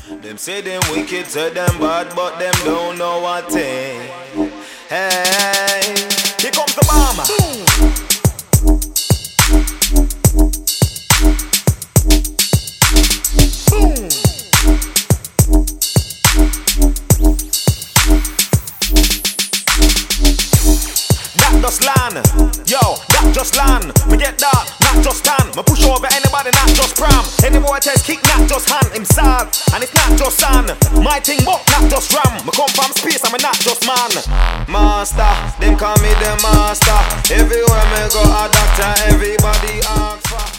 Them say them wicked, say them bad, but them don't know what thing. Hey, here comes the bomber. Boom. That just land, yo, that just land. Me get dark, not just stand. Me push over anybody, not just pram. Any boy test kick, not just hand. Him sad, and it's not just son. My thing but not just ram. Me come from space, I'm not just man. Master, them call me the master. Everywhere me go, a doctor, everybody ask for.